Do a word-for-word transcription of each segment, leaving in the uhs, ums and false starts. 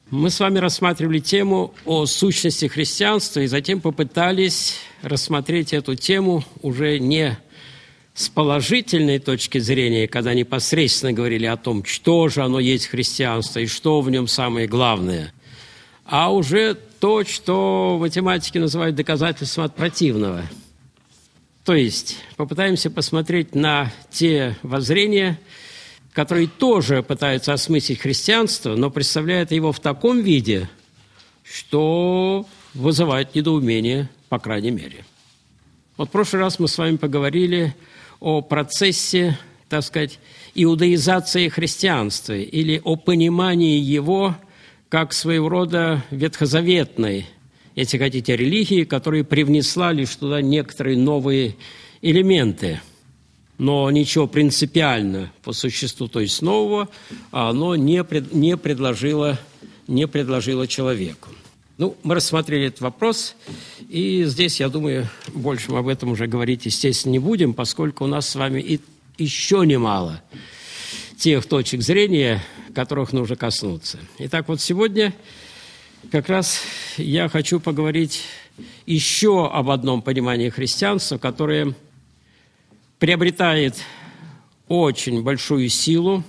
Мы с вами рассматривали тему о сущности христианства и затем попытались рассмотреть эту тему уже не с положительной точки зрения, когда непосредственно говорили о том, что же оно есть христианство и что в нем самое главное, а уже то, что математики называют доказательством от противного. То есть попытаемся посмотреть на те воззрения, которые тоже пытаются осмыслить христианство, но представляют его в таком виде, что вызывает недоумение, по крайней мере. Вот в прошлый раз мы с вами поговорили о процессе, так сказать, иудаизации христианства или о понимании его как своего рода ветхозаветной, если хотите, религии, которая привнесла лишь туда некоторые новые элементы. Но ничего принципиально по существу, то есть нового, оно не, пред, не, предложило, не предложило человеку. Ну, мы рассмотрели этот вопрос, и здесь, я думаю, больше мы об этом уже говорить, естественно, не будем, поскольку у нас с вами и еще немало тех точек зрения, которых нужно коснуться. Итак, вот сегодня как раз я хочу поговорить еще об одном понимании христианства, которое приобретает очень большую силу,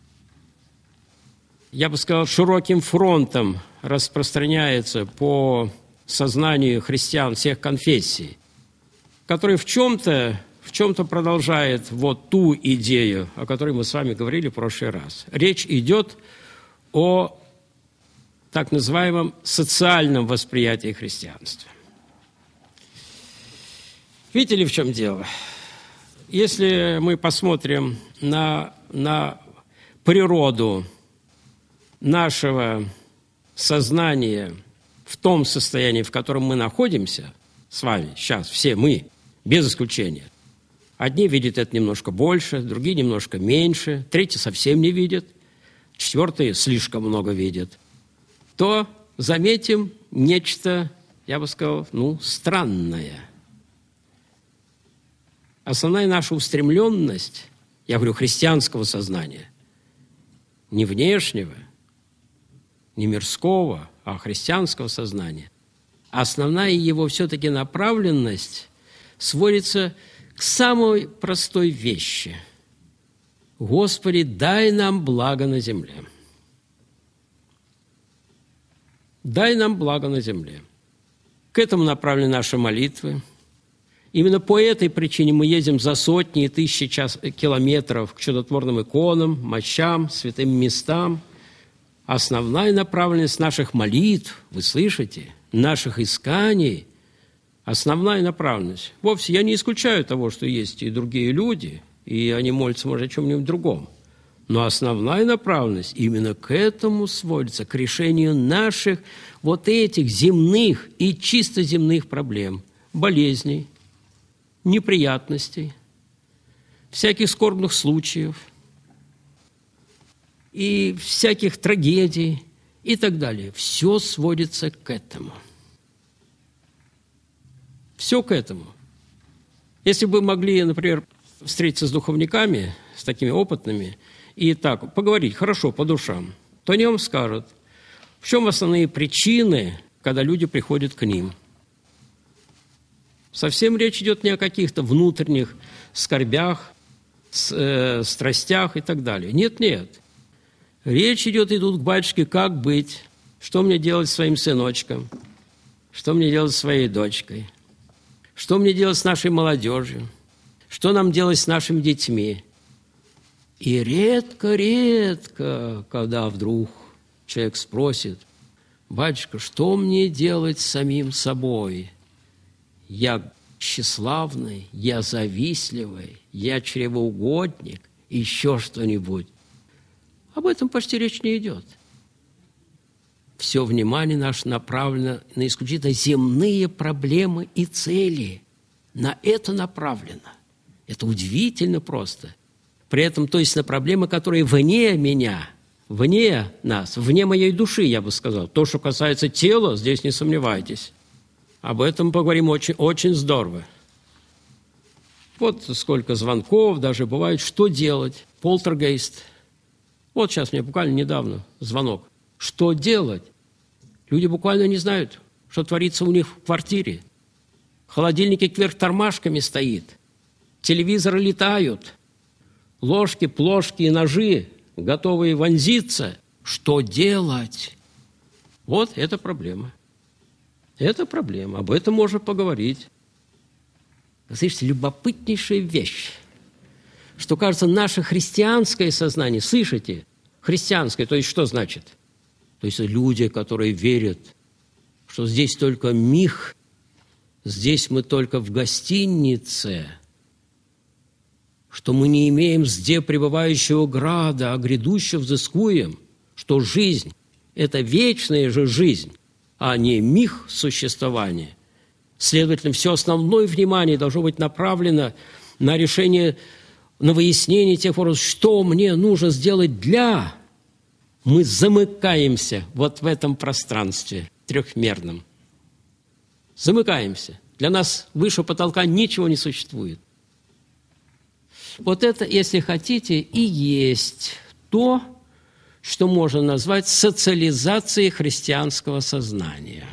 я бы сказал, широким фронтом распространяется по сознанию христиан всех конфессий, который в чем-то, в чем-то продолжает вот ту идею, о которой мы с вами говорили в прошлый раз. Речь идет о так называемом социальном восприятии христианства. Видите ли, в чем дело? Если мы посмотрим на, на природу нашего сознания в том состоянии, в котором мы находимся с вами сейчас, все мы, без исключения, одни видят это немножко больше, другие немножко меньше, третьи совсем не видят, четвертые слишком много видят, то заметим нечто, я бы сказал, ну, странное. Основная наша устремленность, я говорю, христианского сознания, не внешнего, не мирского, а христианского сознания, основная его все-таки направленность сводится к самой простой вещи. Господи, дай нам благо на земле. Дай нам благо на земле. К этому направлены наши молитвы. Именно по этой причине мы ездим за сотни и тысячи час, километров к чудотворным иконам, мощам, святым местам. Основная направленность наших молитв, вы слышите, наших исканий, основная направленность. Вовсе я не исключаю того, что есть и другие люди, и они молятся, может, о чем-нибудь другом. Но основная направленность именно к этому сводится, к решению наших вот этих земных и чисто земных проблем, болезней, неприятностей, всяких скорбных случаев и всяких трагедий и так далее. Все сводится к этому. Все к этому. Если бы могли, например, встретиться с духовниками, с такими опытными, и так поговорить хорошо по душам, то они вам скажут, в чем основные причины, когда люди приходят к ним. Совсем речь идет не о каких-то внутренних скорбях, с, э, страстях и так далее. Нет, нет. Речь идет, идут к батюшке, как быть, что мне делать с своим сыночком, что мне делать с своей дочкой, что мне делать с нашей молодежью, что нам делать с нашими детьми. И редко-редко, когда вдруг человек спросит, батюшка, что мне делать с самим собой? Я тщеславный, я завистливый, я чревоугодник, еще что-нибудь. Об этом почти речь не идет. Все внимание наше направлено на исключительно земные проблемы и цели. На это направлено. Это удивительно просто. При этом, то есть на проблемы, которые вне меня, вне нас, вне моей души, я бы сказал. То, что касается тела, здесь не сомневайтесь. Об этом поговорим очень, очень здорово. Вот сколько звонков даже бывает. Что делать? Полтергейст. Вот сейчас мне буквально недавно звонок. Что делать? Люди буквально не знают, что творится у них в квартире. Холодильник кверх тормашками стоит. Телевизоры летают. Ложки, плошки и ножи, готовые вонзиться. Что делать? Вот это проблема. Это проблема. Об этом можно поговорить. Слышите, любопытнейшая вещь, что, кажется, наше христианское сознание, слышите, христианское, то есть что значит? То есть люди, которые верят, что здесь только миг, здесь мы только в гостинице, что мы не имеем зде пребывающего града, а грядущего взыскуем, что жизнь – это вечная же жизнь, а не миг существования. Следовательно, все основное внимание должно быть направлено на решение, на выяснение тех вопросов, что мне нужно сделать для... Мы замыкаемся вот в этом пространстве трехмерном. Замыкаемся. Для нас выше потолка ничего не существует. Вот это, если хотите, и есть то, что можно назвать социализацией христианского сознания.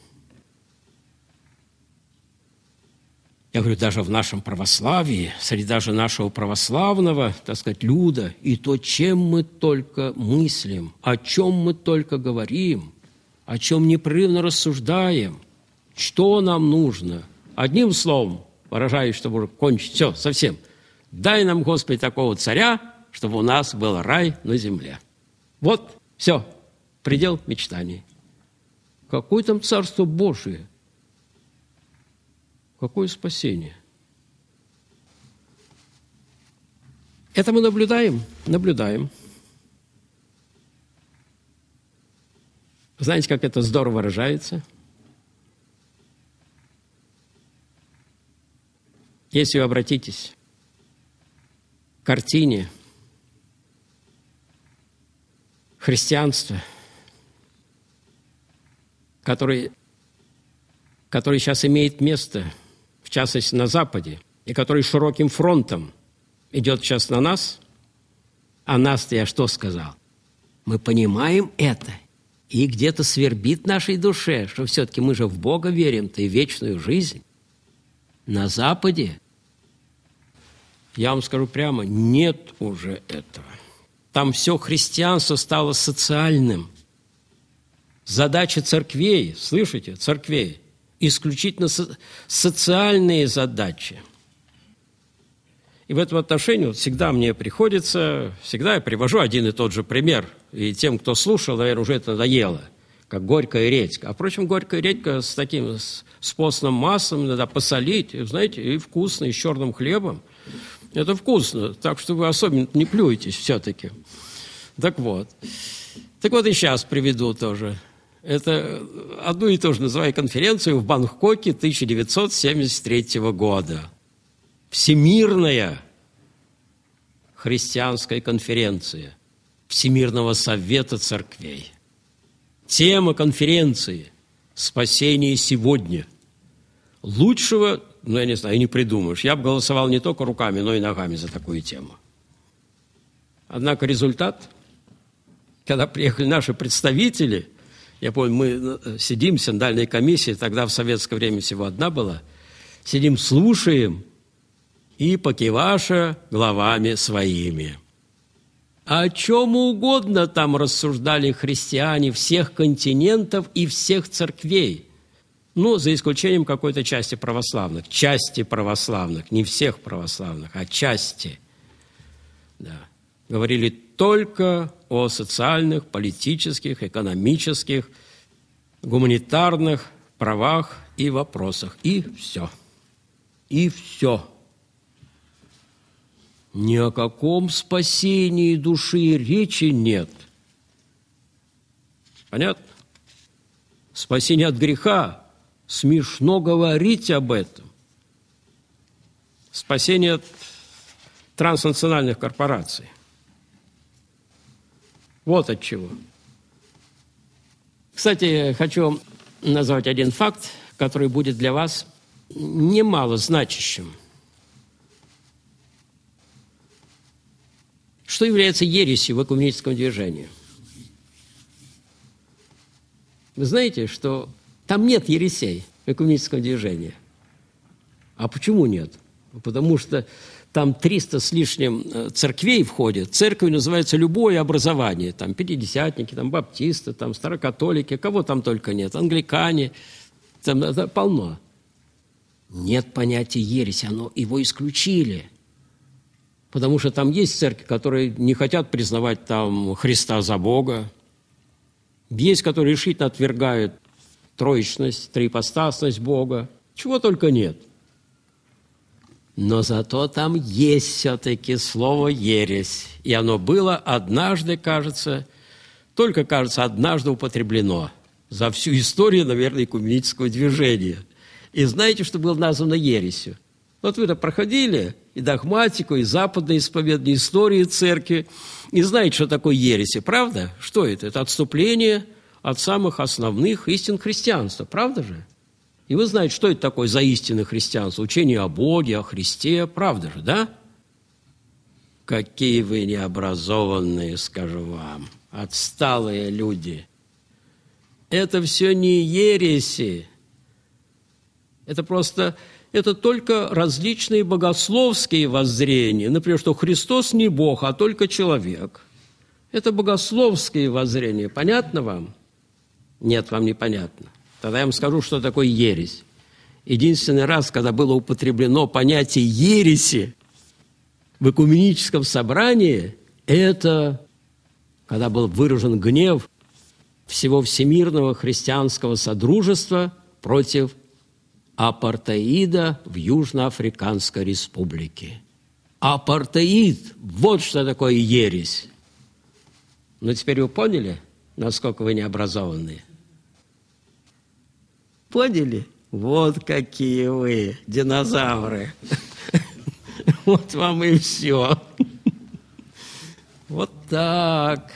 Я говорю, даже в нашем православии, среди даже нашего православного, так сказать, люда, и то, чем мы только мыслим, о чем мы только говорим, о чем непрерывно рассуждаем, что нам нужно. Одним словом, выражаясь, чтобы уже кончить, все, совсем. Дай нам, Господи, такого царя, чтобы у нас был рай на земле. Вот, все, предел мечтаний. Какое там Царство Божие? Какое спасение? Это мы наблюдаем? Наблюдаем. Знаете, как это здорово выражается? Если вы обратитесь к картине христианства, который, который сейчас имеет место, в частности, на Западе, и который широким фронтом идет сейчас на нас, а нас-то я что сказал? Мы понимаем это, и где-то свербит нашей душе, что все-таки мы же в Бога верим-то и в вечную жизнь. На Западе, я вам скажу прямо, нет уже этого. Там все христианство стало социальным. Задача церквей, слышите, церквей, исключительно со- социальные задачи. И в этом отношении вот всегда мне приходится, всегда я привожу один и тот же пример. И тем, кто слушал, наверное, уже это надоело, как горькая редька. А, впрочем, горькая редька с таким с, с постным маслом надо посолить, и, знаете, и вкусно, и с черным хлебом. Это вкусно, так что вы особенно не плюетесь все-таки. Так вот. Так вот и сейчас приведу тоже. Это одну и ту же, называю, конференцию в Бангкоке тысяча девятьсот семьдесят третьего года. Всемирная христианская конференция Всемирного совета церквей. Тема конференции «Спасение сегодня». Лучшего, ну, я не знаю, не придумаешь. Я бы голосовал не только руками, но и ногами за такую тему. Однако результат, когда приехали наши представители, я помню, мы сидим в синодальной комиссии, тогда в советское время всего одна была, сидим, слушаем, и покиваша головами своими. О чем угодно там рассуждали христиане всех континентов и всех церквей. Ну, за исключением какой-то части православных. Части православных, не всех православных, а части. Да. Говорили только о социальных, политических, экономических, гуманитарных правах и вопросах. И все. И все. Ни о каком спасении души речи нет. Понятно? Спасение от греха. Смешно говорить об этом. Спасение от транснациональных корпораций. Вот от чего. Кстати, хочу назвать один факт, который будет для вас немало значащим. Что является ересью в экуменическом движении? Вы знаете, что там нет ересей в экуменическом движении. А почему нет? Потому что там триста с лишним церквей входит. Церковью называется любое образование. Там пятидесятники, там баптисты, там старокатолики, кого там только нет, англикане. Там это полно. Нет понятия ереси, оно, его исключили. Потому что там есть церкви, которые не хотят признавать там Христа за Бога. Есть, которые решительно отвергают троичность, триипостасность Бога. Чего только нет. Но зато там есть все-таки слово «ересь». И оно было однажды, кажется, только, кажется, однажды употреблено за всю историю, наверное, экуменического движения. И знаете, что было названо ересью? Вот вы-то проходили и догматику, и западные исповедные истории церкви, и знаете, что такое ереси, правда? Что это? Это отступление от самых основных истин христианства, правда же? И вы знаете, что это такое за истины христианства? Учение о Боге, о Христе, правда же, да? Какие вы необразованные, скажу вам, отсталые люди. Это все не ереси. Это просто, это только различные богословские воззрения. Например, что Христос не Бог, а только человек. Это богословские воззрения. Понятно вам? Нет, вам непонятно. Тогда я вам скажу, что такое ересь. Единственный раз, когда было употреблено понятие ереси в экуменическом собрании, это когда был выражен гнев всего всемирного христианского содружества против апартеида в Южноафриканской республике. Апартеид – вот что такое ересь. Ну, теперь вы поняли, насколько вы необразованные? Поняли? Вот какие вы, динозавры. Вот вам и все. Вот так.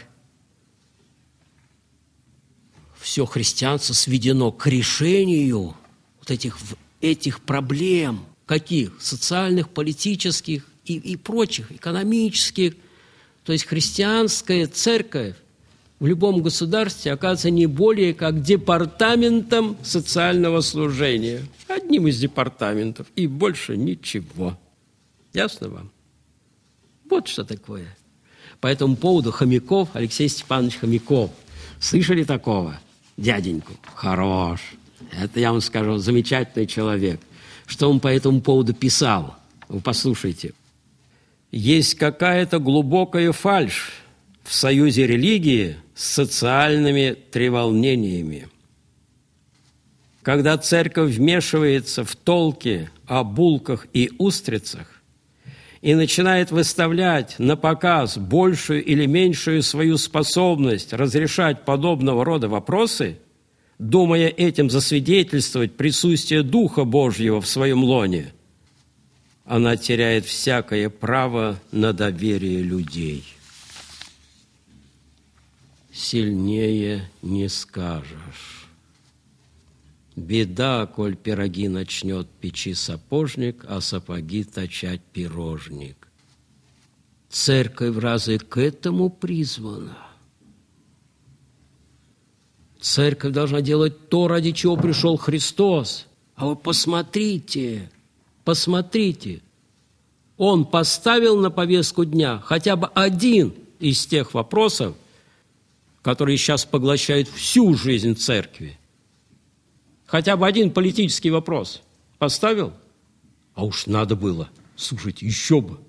Все христианство сведено к решению вот этих, этих проблем. Каких? Социальных, политических и, и прочих, экономических. То есть христианская церковь в любом государстве оказывается не более как департаментом социального служения. Одним из департаментов. И больше ничего. Ясно вам? Вот что такое. По этому поводу Хомяков, Алексей Степанович Хомяков. Слышали такого дяденьку? Хорош. Это, я вам скажу, замечательный человек. Что он по этому поводу писал? Вы послушайте. Есть какая-то глубокая фальшь в союзе религии с социальными треволнениями. Когда церковь вмешивается в толки о булках и устрицах и начинает выставлять на показ большую или меньшую свою способность разрешать подобного рода вопросы, думая этим засвидетельствовать присутствие Духа Божьего в своем лоне, она теряет всякое право на доверие людей. Сильнее не скажешь. Беда, коль пироги начнет печи сапожник, а сапоги точать пирожник. Церковь разве к этому призвана? Церковь должна делать то, ради чего пришел Христос. А вы посмотрите, посмотрите. Он поставил на повестку дня хотя бы один из тех вопросов, которые сейчас поглощают всю жизнь церкви. Хотя бы один политический вопрос поставил, а уж надо было. Слушайте, еще бы.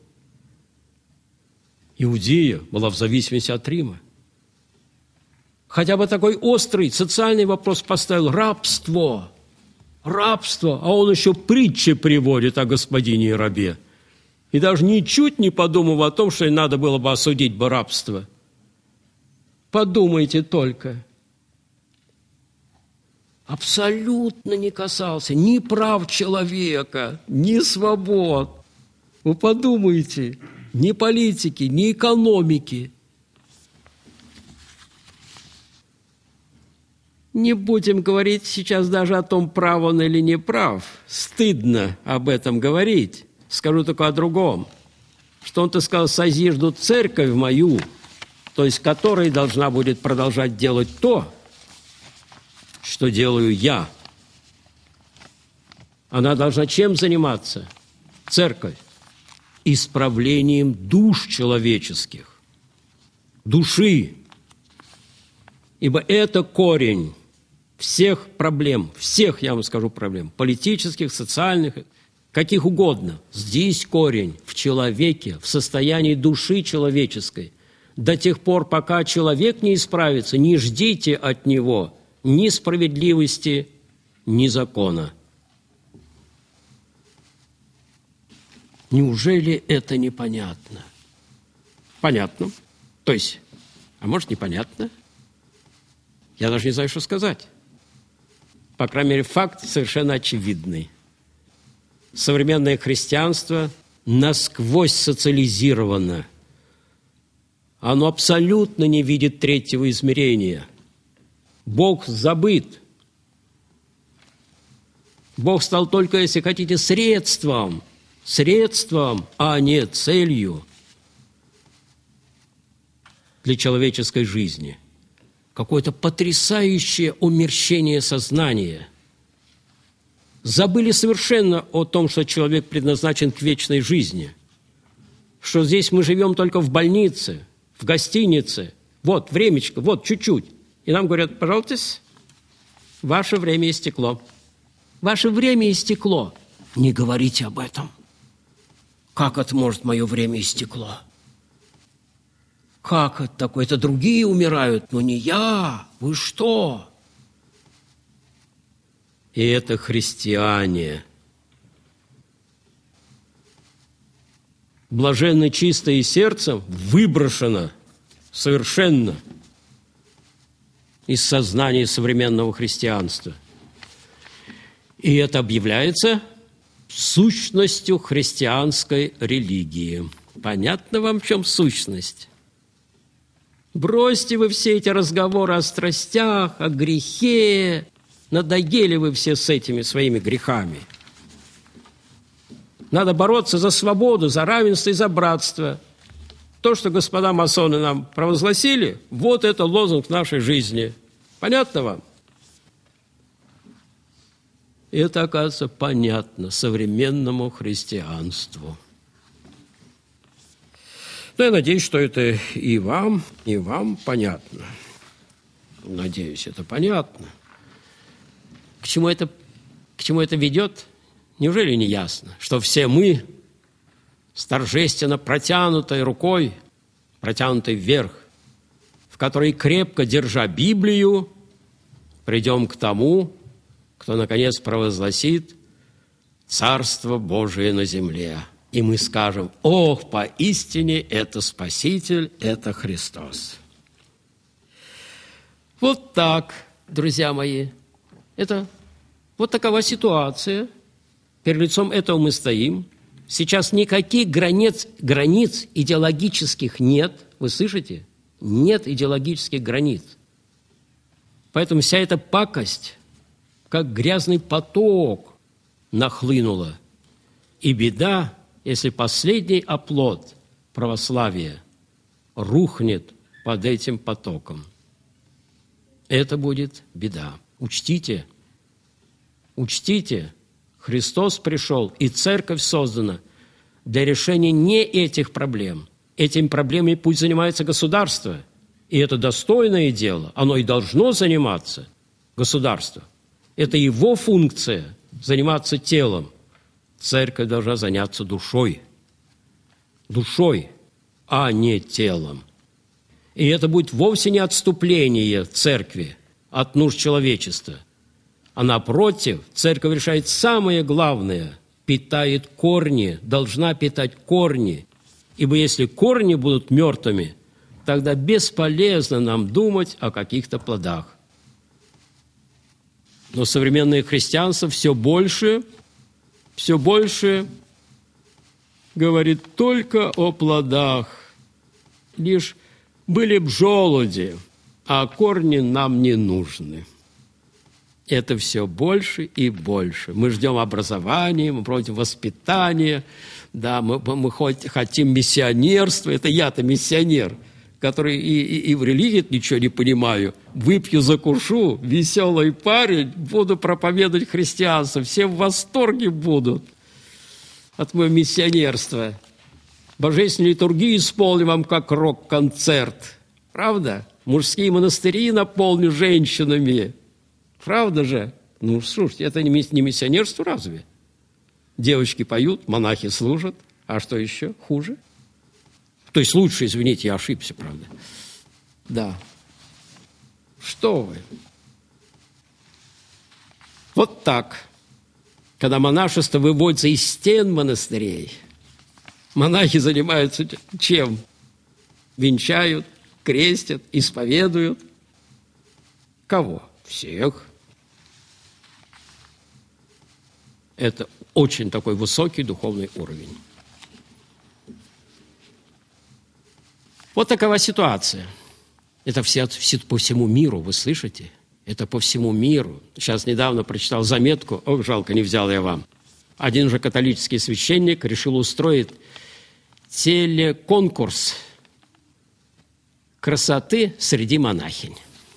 Иудея была в зависимости от Рима. Хотя бы такой острый социальный вопрос поставил. Рабство. Рабство. А он еще притчи приводит о господине и рабе. И даже ничуть не подумав о том, что надо было бы осудить бы рабство. Подумайте только. Абсолютно не касался ни прав человека, ни свобод. Вы подумайте, ни политики, ни экономики. Не будем говорить сейчас даже о том, прав он или не прав. Стыдно об этом говорить. Скажу только о другом. Что он-то сказал: «Созижду церковь мою», то есть которая должна будет продолжать делать то, что делаю я. Она должна чем заниматься? Церковь. Исправлением душ человеческих, души. Ибо это корень всех проблем, всех, я вам скажу, проблем, политических, социальных, каких угодно. Здесь корень в человеке, в состоянии души человеческой. До тех пор, пока человек не исправится, не ждите от него ни справедливости, ни закона. Неужели это непонятно? Понятно. То есть, а может, непонятно? Я даже не знаю, что сказать. По крайней мере, факт совершенно очевидный. Современное христианство насквозь социализировано. Оно абсолютно не видит третьего измерения. Бог забыт. Бог стал только, если хотите, средством, средством, а не целью для человеческой жизни. Какое-то потрясающее умерщение сознания. Забыли совершенно о том, что человек предназначен к вечной жизни, что здесь мы живем только в больнице, в гостинице, вот времечко, вот чуть-чуть. И нам говорят: пожалуйста, ваше время истекло. Ваше время истекло. Не говорите об этом. Как это может мое время истекло? Как это такое? Это другие умирают, но не я. Вы что? И это христиане. Блаженно чистое сердцем выброшено совершенно из сознания современного христианства. И это объявляется сущностью христианской религии. Понятно вам, в чем сущность? Бросьте вы все эти разговоры о страстях, о грехе. Надоели вы все с этими своими грехами. Надо бороться за свободу, за равенство и за братство. То, что господа масоны нам провозгласили, вот это лозунг нашей жизни. Понятно вам? И это, оказывается, понятно современному христианству. Но я надеюсь, что это и вам, и вам понятно. Надеюсь, это понятно. К чему это, к чему это ведет? Неужели не ясно, что все мы с торжественно протянутой рукой, протянутой вверх, в которой, крепко держа Библию, придем к тому, кто, наконец, провозгласит Царство Божие на земле. И мы скажем: ох, поистине это Спаситель, это Христос. Вот так, друзья мои. Это вот такова ситуация. Перед лицом этого мы стоим. Сейчас никаких границ, границ идеологических нет. Вы слышите? Нет идеологических границ. Поэтому вся эта пакость, как грязный поток, нахлынула. И беда, если последний оплот православия рухнет под этим потоком. Это будет беда. Учтите, учтите, Христос пришел, и церковь создана для решения не этих проблем. Этими проблемами пусть занимается государство, и это достойное дело, оно и должно заниматься, государство. Это его функция – заниматься телом. Церковь должна заняться душой, душой, а не телом. И это будет вовсе не отступление церкви от нужд человечества, а напротив, церковь решает самое главное – питает корни, должна питать корни. Ибо если корни будут мертвыми, тогда бесполезно нам думать о каких-то плодах. Но современное христианство все больше, все больше говорит только о плодах. Лишь были б желуди, а корни нам не нужны. Это все больше и больше. Мы ждем образования, мы против воспитания, да, мы, мы хоть хотим миссионерства. Это я-то миссионер. который и, и, и в религии ничего не понимаю, выпью, закушу, веселый парень, буду проповедовать христианство, все в восторге будут от моего миссионерства. Божественную литургию исполню вам как рок-концерт. Правда? Мужские монастыри наполню женщинами. Правда же? Ну, слушайте, это не миссионерство разве? Девочки поют, монахи служат. А что еще? Хуже? То есть лучше, извините, я ошибся, правда. Да. Что вы? Вот так. Когда монашество выводится из стен монастырей, монахи занимаются чем? Венчают, крестят, исповедуют. Кого? Всех. Это очень такой высокий духовный уровень. Вот такова ситуация. Это все, все по всему миру, вы слышите? Это по всему миру. Сейчас недавно прочитал заметку, ох, жалко, не взял я вам. Один же католический священник решил устроить телеконкурс красоты среди монахинь.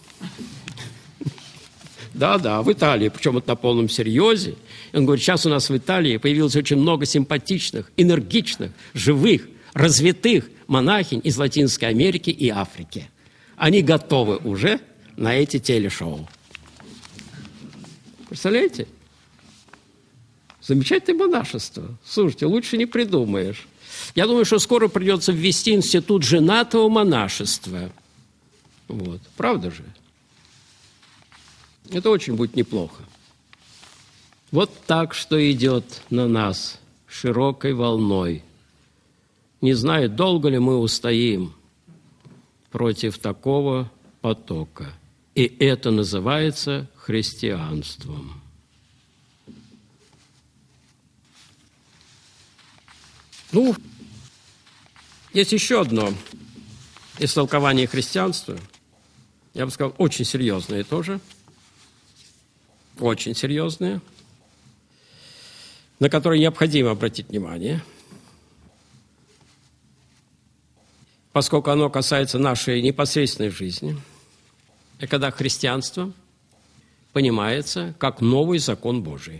Да-да, в Италии, причем это на полном серьезе. Он говорит, сейчас у нас в Италии появилось очень много симпатичных, энергичных, живых, развитых монахинь из Латинской Америки и Африки. Они готовы уже на эти телешоу. Представляете? Замечательное монашество. Слушайте, лучше не придумаешь. Я думаю, что скоро придется ввести институт женатого монашества. Вот. Правда же? Это очень будет неплохо. Вот так, что идет на нас широкой волной. Не знаю, долго ли мы устоим против такого потока. И это называется христианством. Ну, есть еще одно истолкование христианства. Я бы сказал, очень серьезное тоже. Очень серьезное, на которое необходимо обратить внимание, поскольку оно касается нашей непосредственной жизни. И когда христианство понимается как новый закон Божий.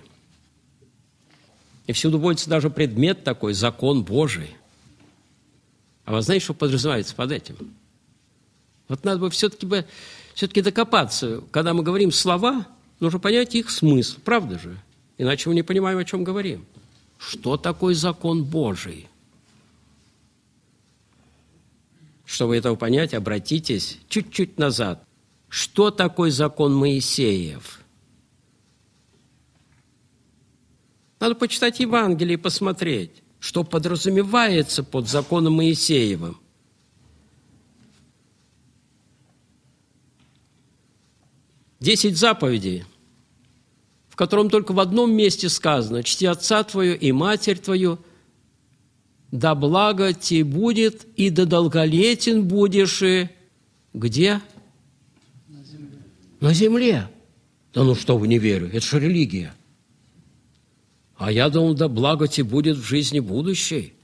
И всюду вводится даже предмет такой, закон Божий. А вы знаете, что подразумевается под этим? Вот надо бы все-таки, бы, все-таки докопаться. Когда мы говорим слова, нужно понять их смысл. Правда же? Иначе мы не понимаем, о чем говорим. Что такое закон Божий? Чтобы этого понять, обратитесь чуть-чуть назад. Что такое закон Моисеев? Надо почитать Евангелие и посмотреть, что подразумевается под законом Моисеевым. Десять заповедей, в котором только в одном месте сказано: «Чти отца твою и матерь твою, да благо тебе будет, и да долголетен будешь». И где? На земле. На земле. Да ну что вы, не верю, это же религия. А я думал, да благо тебе будет в жизни будущей.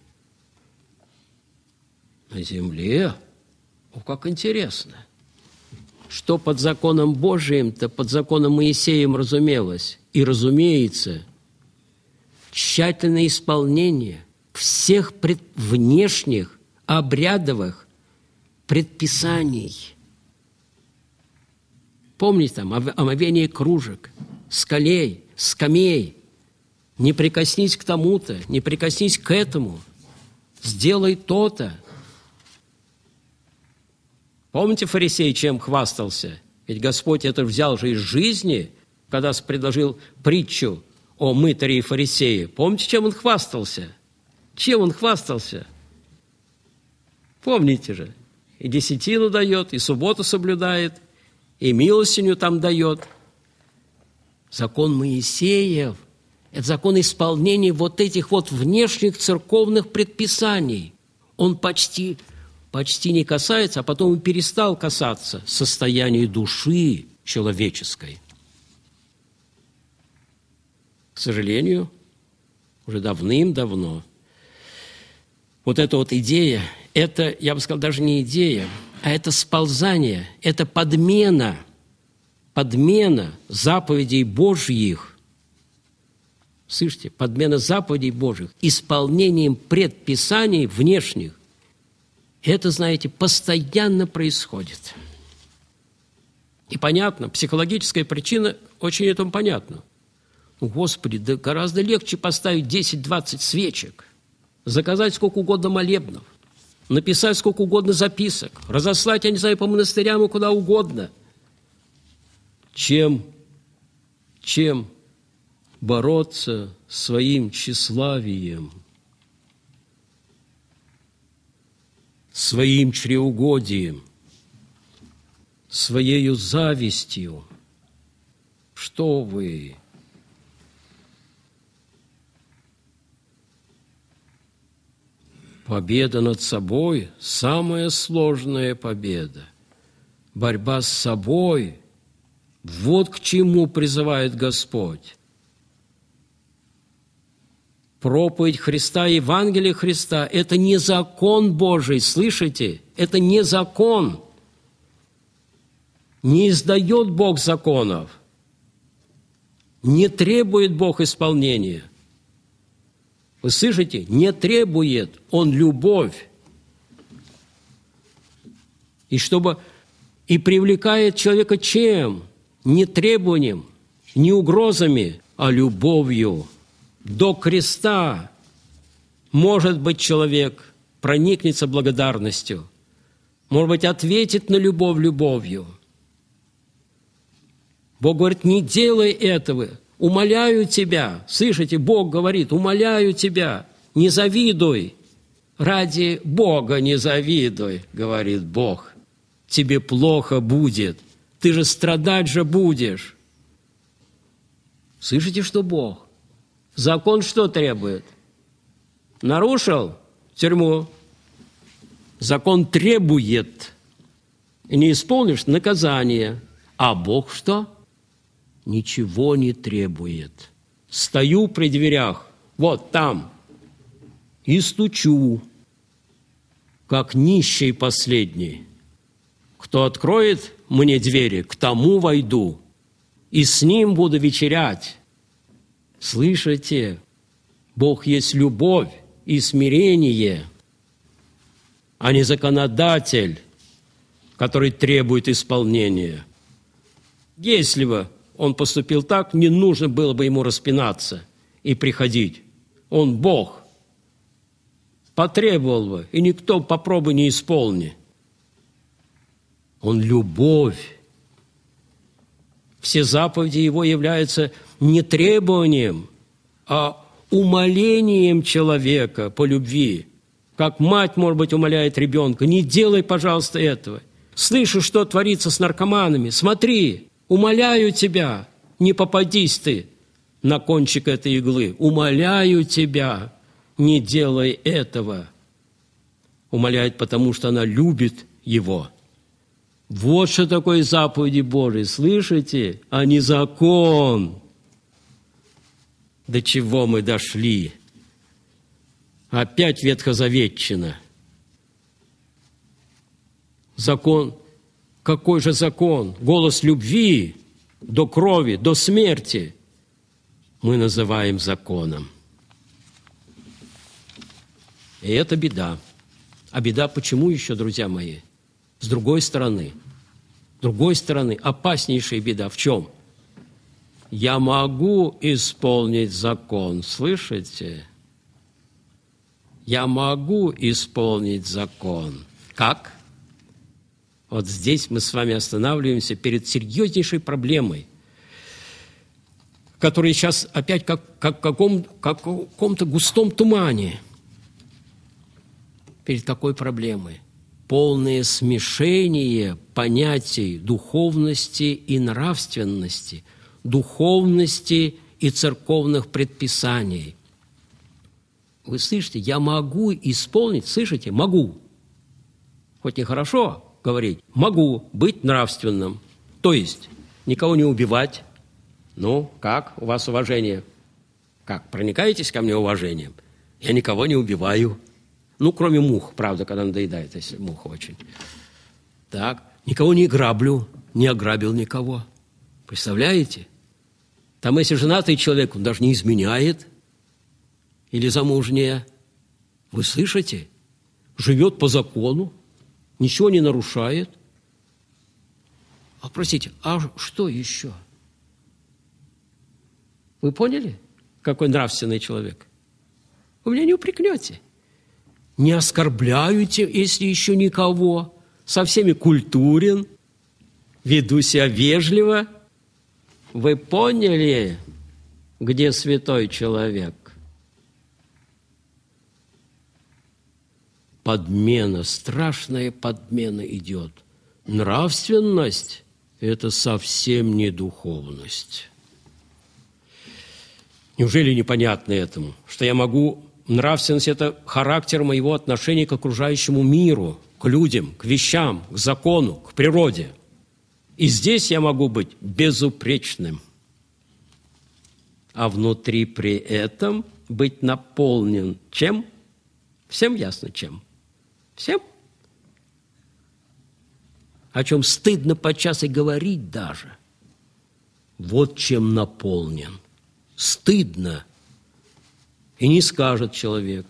На земле? О, как интересно. Что под законом Божиим-то, под законом Моисеем разумелось? И разумеется, тщательное исполнение всех пред... внешних обрядовых предписаний. Помните там омовение кружек, скалей, скамей. Не прикоснись к тому-то, не прикоснись к этому. Сделай то-то. Помните, фарисей чем хвастался? Ведь Господь это взял же из жизни, когда предложил притчу о мытаре и фарисее. Помните, чем он хвастался? Чем он хвастался? Помните же. И десятину дает, и субботу соблюдает, и милостыню там дает. Закон Моисеев – это закон исполнения вот этих вот внешних церковных предписаний. Он почти, почти не касается, а потом и перестал касаться состояния души человеческой. К сожалению, уже давным-давно вот эта вот идея, это, я бы сказал, даже не идея, А это сползание, это подмена, подмена заповедей Божьих. Слышите, подмена заповедей Божьих исполнением предписаний внешних. Это, знаете, постоянно происходит. И понятно, психологическая причина очень этому понятна. Господи, да гораздо легче поставить десять-двадцать свечек, заказать сколько угодно молебнов, написать сколько угодно записок, разослать, я не знаю, по монастырям и куда угодно, чем, чем бороться своим тщеславием, своим чревоугодием, своею завистью. Что вы? Победа над собой – самая сложная победа. Борьба с собой – вот к чему призывает Господь. Проповедь Христа, Евангелие Христа – это не закон Божий, слышите? Это не закон. Не издает Бог законов. Не требует Бог исполнения. Вы слышите? Не требует. Он любовь. И чтобы и привлекает человека чем? Не требованием, не угрозами, а любовью. До креста, может быть, человек проникнется благодарностью, может быть, ответит на любовь любовью. Бог говорит, не делай этого, умоляю тебя. Слышите, Бог говорит, умоляю тебя, не завидуй. Ради Бога не завидуй, говорит Бог. Тебе плохо будет, ты же страдать же будешь. Слышите, что Бог? Закон что требует? Нарушил – в тюрьму. Закон требует. И не исполнишь – наказание. А Бог что? Ничего не требует. Стою при дверях, вот там, и стучу, как нищий последний. Кто откроет мне двери, к тому войду, и с ним буду вечерять. Слышите? Бог есть любовь и смирение, а не законодатель, который требует исполнения. Если бы он поступил так, не нужно было бы ему распинаться и приходить. Он Бог. Потребовал бы, и никто попробуй не исполни. Он любовь. Все заповеди его являются не требованием, а умолением человека по любви. Как мать, может быть, умоляет ребенка, не делай, пожалуйста, этого. Слышу, что творится с наркоманами, смотри, умоляю тебя, не попадись ты на кончик этой иглы. Умоляю тебя, не делай этого. Умоляет, потому что она любит его. Вот что такое заповеди Божии, слышите? А не закон. До чего мы дошли? Опять ветхозаветчина. Закон. Какой же закон? Голос любви до крови, до смерти мы называем законом. И это беда. А беда почему еще, друзья мои? С другой стороны, с другой стороны, опаснейшая беда в чем? Я могу исполнить закон, слышите? Я могу исполнить закон. Как? Вот здесь мы с вами останавливаемся перед серьезнейшей проблемой, которая сейчас опять как, как, в каком, как в каком-то густом тумане. Перед какой проблемой? Полное смешение понятий духовности и нравственности, духовности и церковных предписаний. Вы слышите, я могу исполнить, слышите, могу. Хоть нехорошо говорить, могу быть нравственным. То есть никого не убивать. Ну, как у вас уважение? Как, проникаетесь ко мне уважением? Я никого не убиваю. Ну, кроме мух, правда, когда надоедает, если мух очень. Так, никого не граблю, не ограбил никого. Представляете? Там, если женатый человек, он даже не изменяет. Или замужняя. Вы слышите? Живет по закону, ничего не нарушает. А простите, а что еще? Вы поняли, какой нравственный человек? Вы меня не упрекнете. Не оскорбляете, если еще никого. Со всеми культурен, веду себя вежливо. Вы поняли, где святой человек? Подмена, страшная подмена идет. Нравственность – это совсем не духовность. Неужели непонятно этому, что я могу... Нравственность – это характер моего отношения к окружающему миру, к людям, к вещам, к закону, к природе. И здесь я могу быть безупречным, а внутри при этом быть наполнен чем? Всем ясно чем? Всем? О чем стыдно подчас и говорить даже. Вот чем наполнен. Стыдно. И не скажет человек.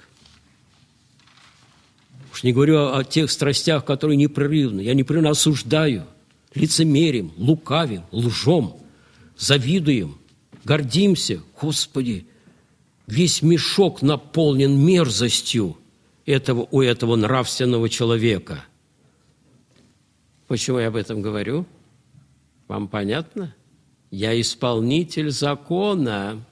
Уж не говорю о тех страстях, которые непрерывны. Я непрерывно осуждаю, лицемерим, лукавим, лжем, завидуем, гордимся. Господи, весь мешок наполнен мерзостью этого, у этого нравственного человека. Почему я об этом говорю? Вам понятно? Я исполнитель закона.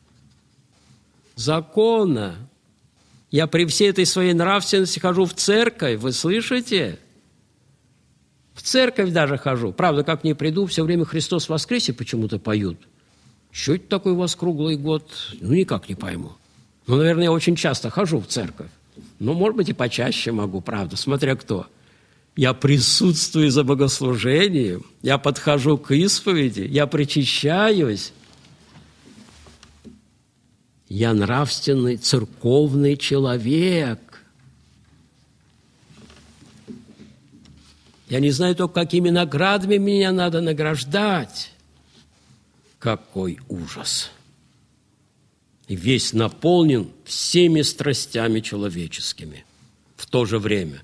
Закона. Я при всей этой своей нравственности хожу в церковь, вы слышите? В церковь даже хожу. Правда, как не приду, все время «Христос воскресе» почему-то поют. Что это такой у вас круглый год? Ну, никак не пойму. Ну, наверное, я очень часто хожу в церковь. Ну, может быть, и почаще могу, правда, смотря кто. Я присутствую за богослужением, я подхожу к исповеди, я причащаюсь. Я нравственный, церковный человек. Я не знаю только, какими наградами меня надо награждать. Какой ужас! И весь наполнен всеми страстями человеческими в то же время.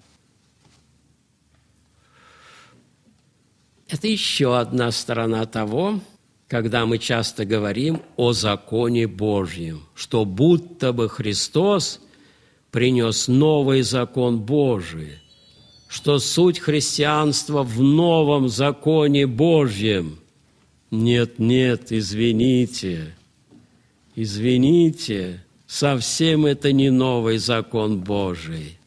Это еще одна сторона того, когда мы часто говорим о законе Божьем, что будто бы Христос принес новый закон Божий, что суть христианства в новом законе Божьем. Нет, нет, извините, извините, совсем это не новый закон Божий.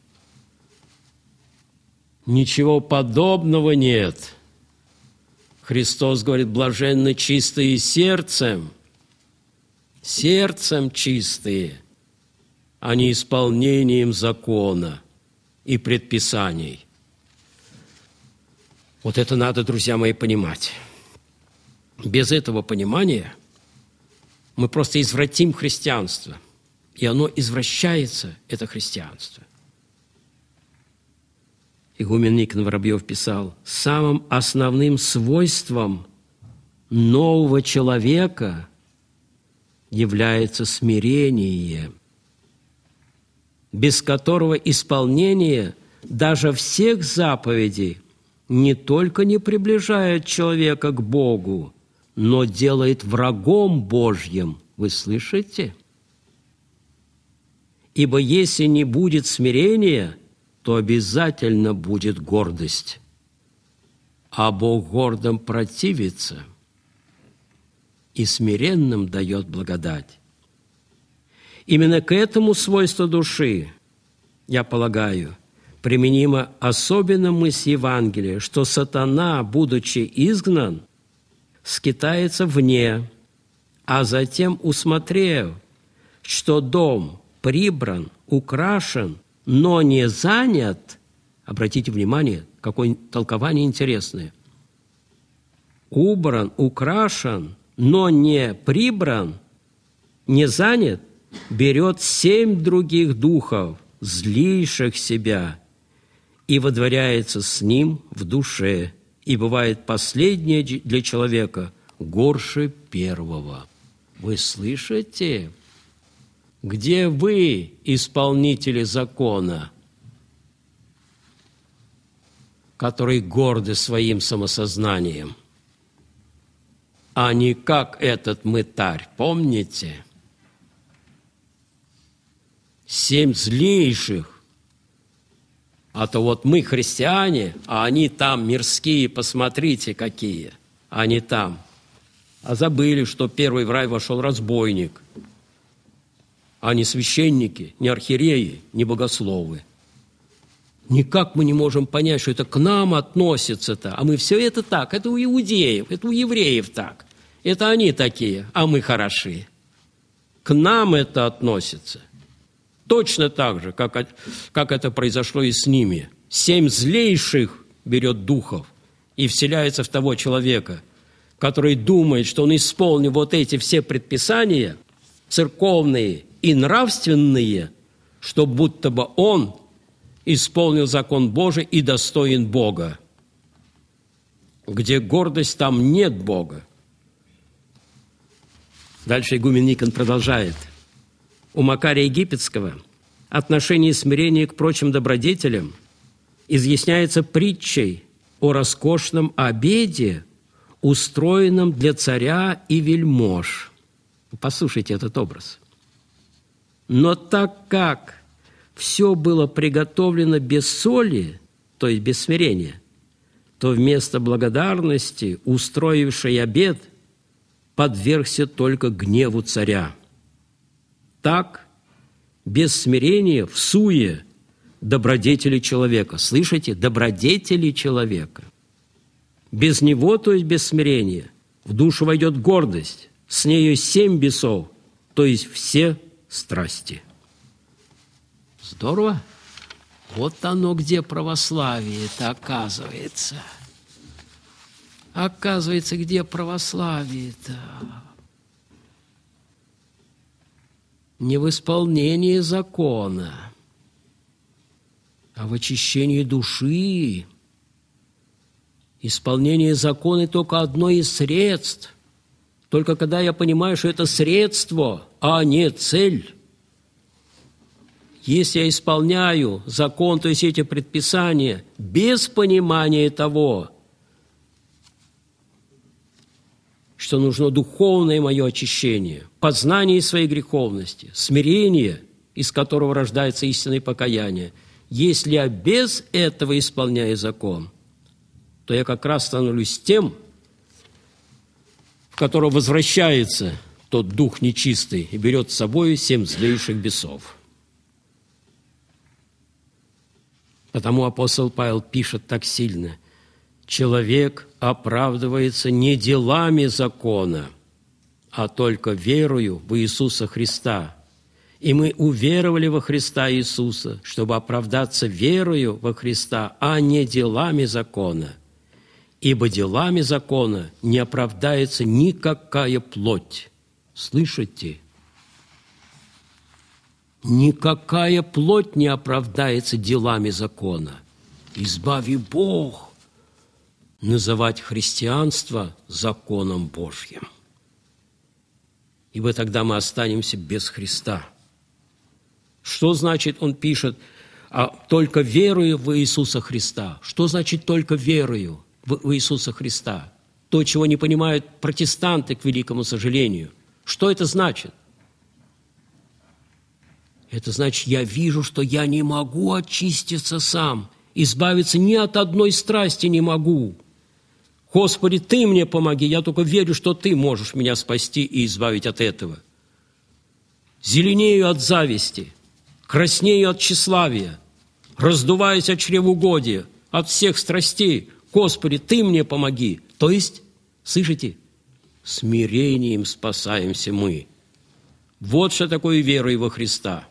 Ничего подобного нет. Христос говорит, блаженны чистые сердцем, сердцем чистые, а не исполнением закона и предписаний. Вот это надо, друзья мои, понимать. Без этого понимания мы просто извратим христианство, и оно извращается, это христианство. Игумен Никон Воробьев писал, самым основным свойством нового человека является смирение, без которого исполнение даже всех заповедей не только не приближает человека к Богу, но делает врагом Божьим. Вы слышите? Ибо если не будет смирения, то обязательно будет гордость. А Бог гордым противится и смиренным дает благодать. Именно к этому свойству души, я полагаю, применима особенно мысль Евангелия, что сатана, будучи изгнан, скитается вне, а затем, усмотрев, что дом прибран, украшен, но не занят, обратите внимание, какое толкование интересное, убран, украшен, но не прибран, не занят, берет семь других духов, злейших себя, и водворяется с ним в душе, и бывает последнее для человека горше первого». Вы слышите? Где вы, исполнители закона, которые горды своим самосознанием, а не как этот мытарь, помните? Семь злейших. А то вот мы христиане, а они там мирские, посмотрите, какие. Они там. А забыли, что первый в рай вошел разбойник, а не священники, не архиереи, не богословы. Никак мы не можем понять, что это к нам относится-то. А мы все это так, это у иудеев, это у евреев так. Это они такие, а мы хороши. К нам это относится. Точно так же, как, как это произошло и с ними. Семь злейших берет духов и вселяется в того человека, который думает, что он исполнил вот эти все предписания, церковные и нравственные, что будто бы он исполнил закон Божий и достоин Бога. Где гордость, там нет Бога. Дальше игумен Никон продолжает. У Макария Египетского отношение смирения к прочим добродетелям изъясняется притчей о роскошном обеде, устроенном для царя и вельмож. Послушайте этот образ. Но так как все было приготовлено без соли, то есть без смирения, то вместо благодарности устроивший обед подвергся только гневу царя. Так, без смирения, всуе добродетели человека. Слышите? Добродетели человека. Без него, то есть без смирения, в душу войдет гордость, с нею семь бесов, то есть все страсти. Здорово? Вот оно где православие-то оказывается. Оказывается, где православие-то? Не в исполнении закона, а в очищении души. Исполнение закона только одно из средств. Только когда я понимаю, что это средство, а не цель. Если я исполняю закон, то есть эти предписания, без понимания того, что нужно духовное мое очищение, познание своей греховности, смирение, из которого рождается истинное покаяние. Если я без этого исполняю закон, то я как раз становлюсь тем, в которого возвращается тот дух нечистый и берет с собой семь злейших бесов. Потому апостол Павел пишет так сильно: «Человек оправдывается не делами закона, а только верою в Иисуса Христа. И мы уверовали во Христа Иисуса, чтобы оправдаться верою во Христа, а не делами закона. Ибо делами закона не оправдается никакая плоть». Слышите? Никакая плоть не оправдается делами закона. Избави Бог называть христианство законом Божьим. Ибо тогда мы останемся без Христа. Что значит, он пишет, а только верую в Иисуса Христа? Что значит только верую в Иисуса Христа? То, чего не понимают протестанты, к великому сожалению. Что это значит? Это значит, я вижу, что я не могу очиститься сам, избавиться ни от одной страсти не могу. Господи, Ты мне помоги, я только верю, что Ты можешь меня спасти и избавить от этого. Зеленею от зависти, краснею от тщеславия, раздуваюсь от чревоугодия, от всех страстей. Господи, Ты мне помоги. То есть, слышите, смирением спасаемся мы. Вот что такое верой во Христа.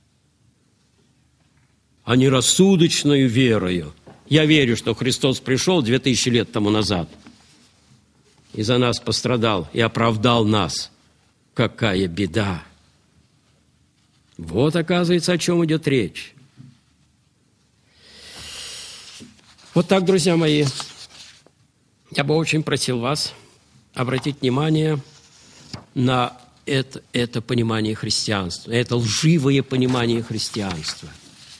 А не рассудочную верою. Я верю, что Христос пришел две тысячи лет тому назад и за нас пострадал, и оправдал нас. Какая беда! Вот, оказывается, о чем идет речь. Вот так, друзья мои, я бы очень просил вас обратить внимание на это, это понимание христианства, это лживое понимание христианства.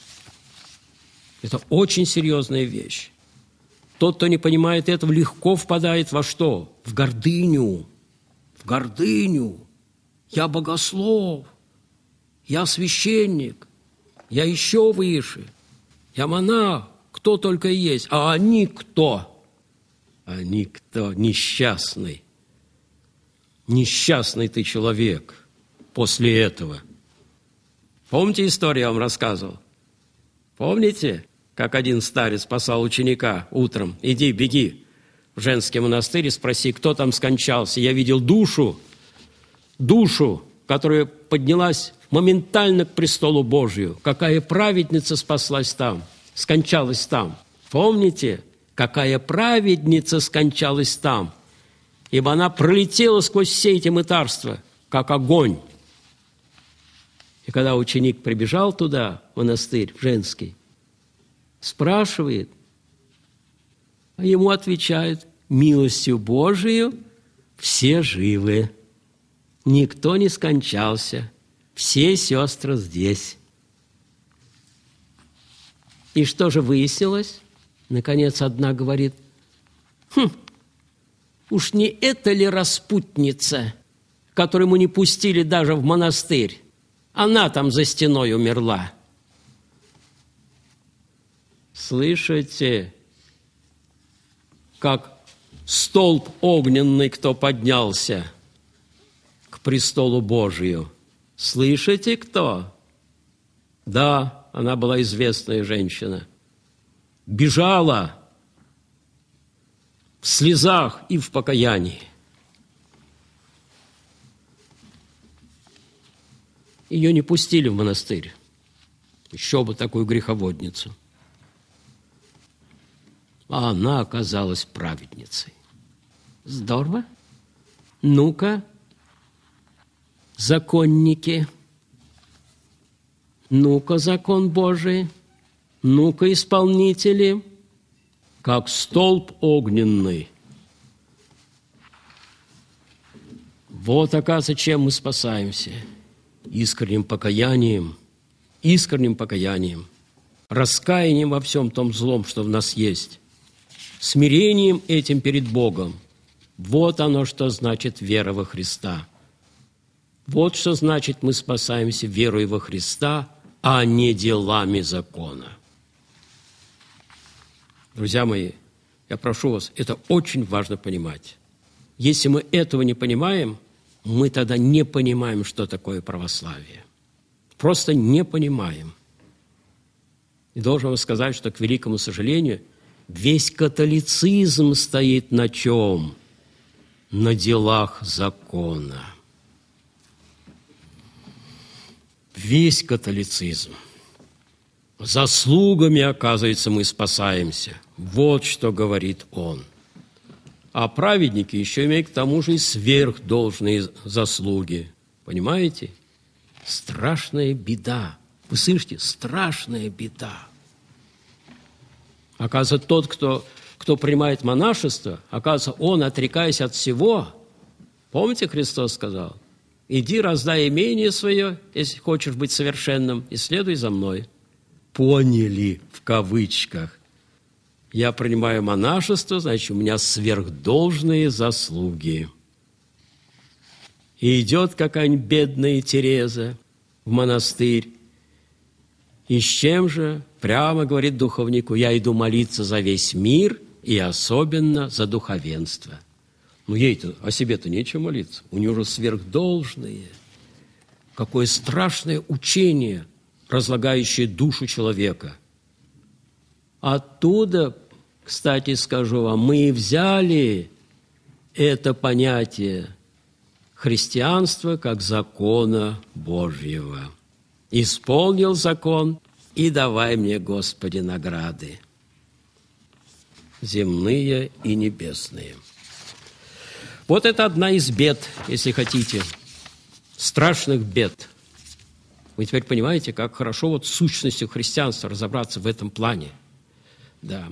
Это очень серьезная вещь. Тот, кто не понимает этого, легко впадает во что? В гордыню. В гордыню. Я богослов, я священник, я еще выше, я монах, кто только есть. А они кто? Они кто? Несчастный. Несчастный ты человек после этого. Помните историю, я вам рассказывал? Помните, как один старец спасал ученика утром? Иди, беги в женский монастырь и спроси, кто там скончался. Я видел душу, душу, которая поднялась моментально к престолу Божию. Какая праведница спаслась там, скончалась там. Помните, какая праведница скончалась там? Ибо она пролетела сквозь все эти мытарства, как огонь. И когда ученик прибежал туда, в монастырь, в женский, спрашивает, а ему отвечают, милостью Божию все живы. Никто не скончался. Все сестры здесь. И что же выяснилось? Наконец, одна говорит, хм, уж не это ли распутница, которую мы не пустили даже в монастырь? Она там за стеной умерла. Слышите, как столб огненный, кто поднялся к престолу Божию. Слышите, кто? Да, она была известная женщина. Бежала в слезах и в покаянии. Ее не пустили в монастырь. Еще бы такую греховодницу. А она оказалась праведницей. Здорово. Ну-ка, законники. Ну-ка, закон Божий. Ну-ка, исполнители. Как столб огненный. Вот, оказывается, чем мы спасаемся. Искренним покаянием. Искренним покаянием. Раскаянием во всем том злом, что в нас есть. Смирением этим перед Богом. Вот оно, что значит вера во Христа. Вот что значит мы спасаемся верой во Христа, а не делами закона. Друзья мои, я прошу вас, это очень важно понимать. Если мы этого не понимаем, мы тогда не понимаем, что такое православие. Просто не понимаем. И должен вам сказать, что, к великому сожалению, весь католицизм стоит на чем? На делах закона. Весь католицизм. Заслугами, оказывается, мы спасаемся. Вот что говорит он. А праведники еще имеют к тому же и сверхдолжные заслуги. Понимаете? Страшная беда. Вы слышите? Страшная беда. Оказывается, тот, кто, кто принимает монашество, оказывается, он, отрекаясь от всего, помните, Христос сказал, иди, раздай имение свое, если хочешь быть совершенным, и следуй за мной. Поняли, в кавычках. Я принимаю монашество, значит, у меня сверхдолжные заслуги. И идет какая-нибудь бедная Тереза в монастырь. И с чем же? Прямо говорит духовнику, я иду молиться за весь мир и особенно за духовенство. Ну, ей-то о себе-то нечего молиться. У нее же сверхдолжные. Какое страшное учение, разлагающее душу человека. Оттуда, кстати, скажу вам, мы и взяли это понятие христианства как закона Божьего. Исполнил закон, и давай мне, Господи, награды, земные и небесные. Вот это одна из бед, если хотите, страшных бед. Вы теперь понимаете, как хорошо вот с сущностью христианства разобраться в этом плане. Да.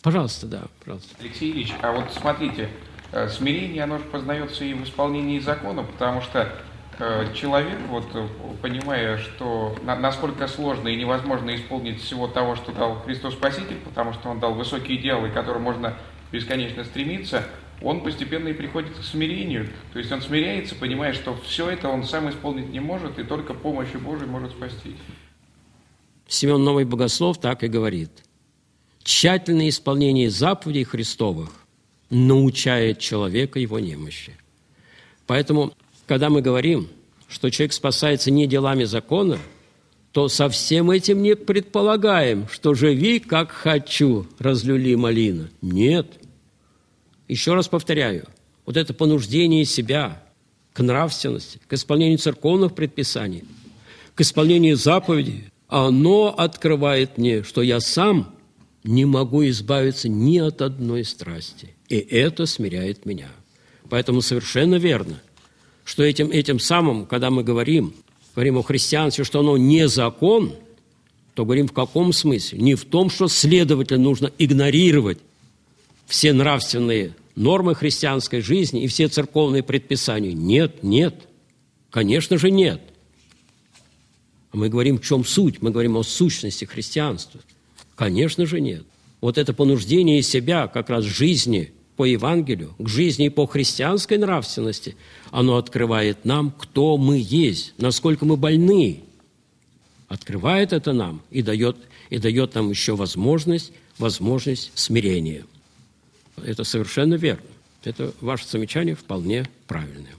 Пожалуйста, да, пожалуйста. Алексей Ильич, а вот смотрите, смирение, оно же познается и в исполнении закона, потому что человек, вот, понимая, что насколько сложно и невозможно исполнить всего того, что дал Христос Спаситель, потому что Он дал высокие идеалы, к которым можно бесконечно стремиться, он постепенно и приходит к смирению. То есть он смиряется, понимая, что все это он сам исполнить не может, и только помощью Божией может спасти. Симеон Новый Богослов так и говорит. Тщательное исполнение заповедей Христовых научает человека его немощи. Поэтому, когда мы говорим, что человек спасается не делами закона, то со всем этим не предполагаем, что «живи, как хочу, разлюли малина». Нет. Еще раз повторяю, вот это понуждение себя к нравственности, к исполнению церковных предписаний, к исполнению заповедей, оно открывает мне, что я сам не могу избавиться ни от одной страсти. И это смиряет меня. Поэтому совершенно верно, что этим, этим самым, когда мы говорим, говорим о христианстве, что оно не закон, то говорим в каком смысле? Не в том, что, следовательно, нужно игнорировать все нравственные нормы христианской жизни и все церковные предписания. Нет, нет, конечно же нет. Мы говорим, в чем суть? Мы говорим о сущности христианства. Конечно же нет. Вот это понуждение себя как раз жизни по Евангелию, к жизни по христианской нравственности, оно открывает нам, кто мы есть, насколько мы больны. Открывает это нам и дает, и дает нам еще возможность, возможность смирения. Это совершенно верно. Это ваше замечание вполне правильное.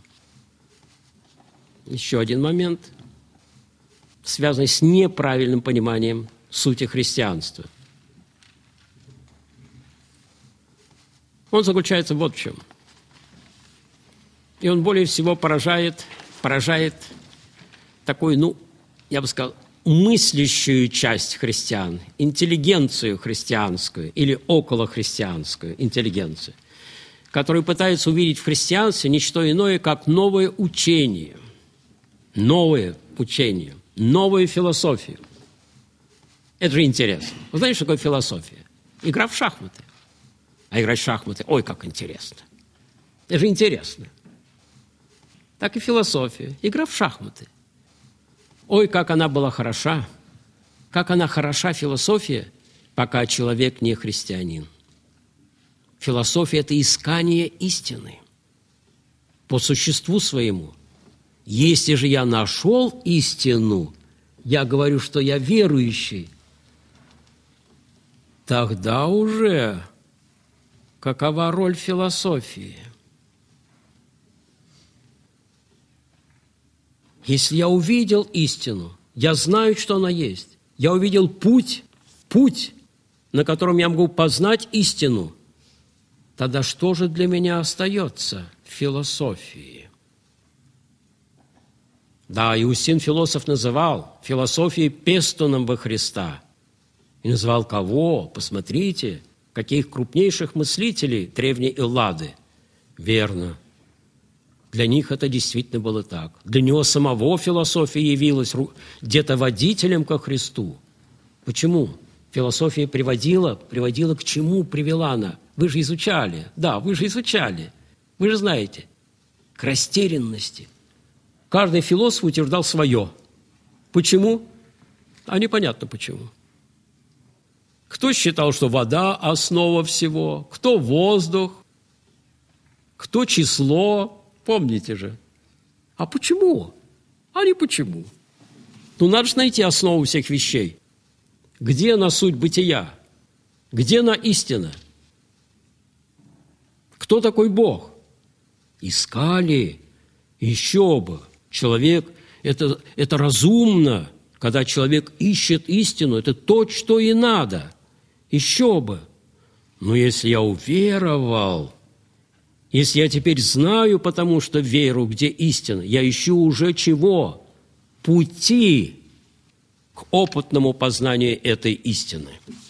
Еще один момент, связанный с неправильным пониманием сути христианства. Он заключается вот в чем. И он более всего поражает, поражает такую, ну, я бы сказал, мыслящую часть христиан, интеллигенцию христианскую или околохристианскую интеллигенцию, которые пытаются увидеть в христианстве ничто иное, как новое учение, новое учение, новую философию. Это же интересно. Вы знаете, что такое философия? Игра в шахматы. А играть в шахматы, ой, как интересно. Это же интересно. Так и философия. Игра в шахматы. Ой, как она была хороша. Как она хороша, философия, пока человек не христианин. Философия – это искание истины по существу своему. Если же я нашел истину, я говорю, что я верующий, тогда уже какова роль философии? Если я увидел истину, я знаю, что она есть, я увидел путь, путь, на котором я могу познать истину, тогда что же для меня остается в философии? Да, Иустин философ называл философией пестуном во Христа. И называл кого? Посмотрите, каких крупнейших мыслителей древней Эллады. Верно. Для них это действительно было так. Для него самого философия явилась где-то водителем ко Христу. Почему? Философия приводила, приводила к чему привела она? Вы же изучали. Да, вы же изучали. Вы же знаете. К растерянности. Каждый философ утверждал свое. Почему? А непонятно почему. Кто считал, что вода – основа всего, кто воздух, кто число, помните же. А почему? А не почему. Ну, надо же найти основу всех вещей. Где она суть бытия? Где она истина? Кто такой Бог? Искали. Еще бы. Человек – это, это разумно, когда человек ищет истину. Это то, что и надо. Еще бы. Но если я уверовал, если я теперь знаю, потому что веру, где истина, я ищу уже чего? Пути к опытному познанию этой истины.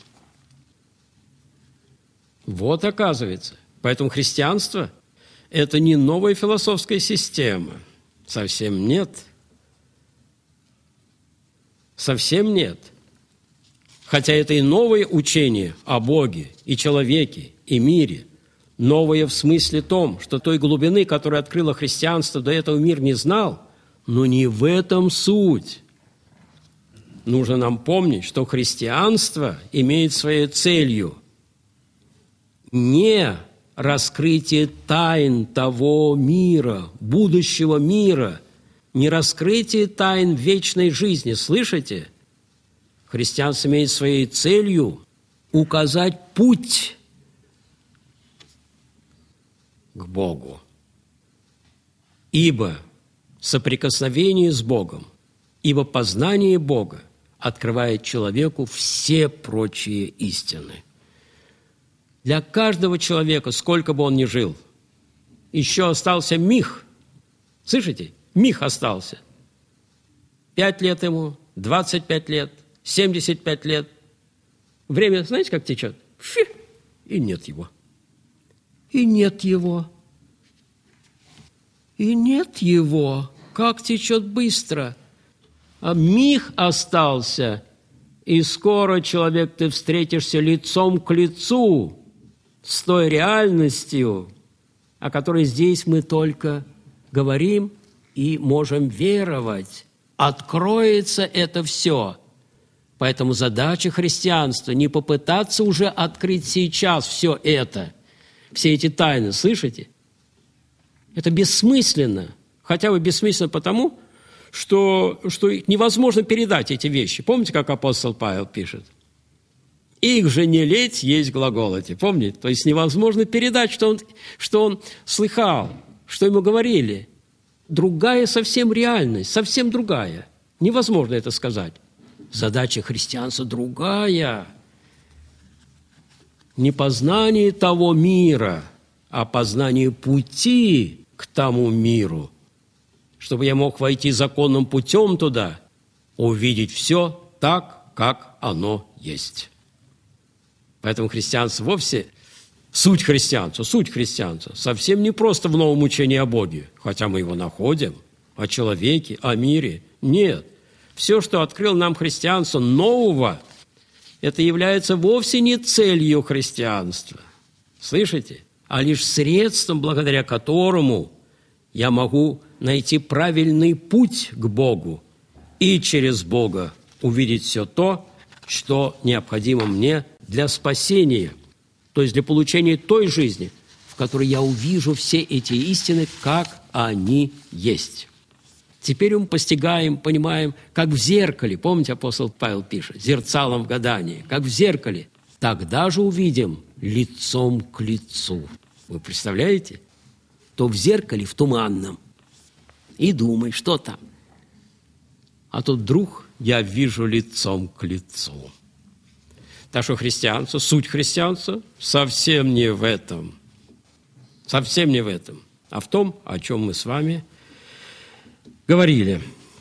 Вот оказывается. Поэтому христианство – это не новая философская система. Совсем нет. Совсем нет. Хотя это и новое учение о Боге, и человеке, и мире. Новое в смысле том, что той глубины, которую открыло христианство, до этого мир не знал, но не в этом суть. Нужно нам помнить, что христианство имеет своей целью не раскрытие тайн того мира, будущего мира, не раскрытие тайн вечной жизни. Слышите? Христианство имеет своей целью указать путь к Богу. Ибо соприкосновение с Богом, ибо познание Бога открывает человеку все прочие истины. Для каждого человека, сколько бы он ни жил, еще остался миг. Слышите? Миг остался. Пять лет ему, двадцать пять лет, семьдесят пять лет. Время, знаете, как течет? Фи! И нет его. И нет его. И нет его. Как течет быстро. А миг остался. И скоро, человек, ты встретишься лицом к лицу с той реальностью, о которой здесь мы только говорим и можем веровать. Откроется это все. Поэтому задача христианства не попытаться уже открыть сейчас все это, все эти тайны, слышите? Это бессмысленно. Хотя бы бессмысленно потому, что, что невозможно передать эти вещи. Помните, как апостол Павел пишет? Их же не леть, есть глагол эти. Помните? То есть невозможно передать, что он, что он слыхал, что ему говорили. Другая совсем реальность, совсем другая. Невозможно это сказать. Задача христианства другая. Не познание того мира, а познание пути к тому миру. Чтобы я мог войти законным путем туда, увидеть все так, как оно есть. Поэтому христианство вовсе, суть христианства, суть христианства совсем не просто в новом учении о Боге, хотя мы его находим, о человеке, о мире. Нет. Все, что открыл нам христианство нового, это является вовсе не целью христианства. Слышите? А лишь средством, благодаря которому я могу найти правильный путь к Богу и через Бога увидеть все то, что необходимо мне для спасения, то есть для получения той жизни, в которой я увижу все эти истины, как они есть. Теперь мы постигаем, понимаем, как в зеркале, помните, апостол Павел пишет, зерцалом в гадании, как в зеркале, тогда же увидим лицом к лицу. Вы представляете? То в зеркале, в туманном, и думай, что там. А тут вдруг я вижу лицом к лицу. Так что христианство, суть христианства совсем не в этом. Совсем не в этом, а в том, о чем мы с вами говорили.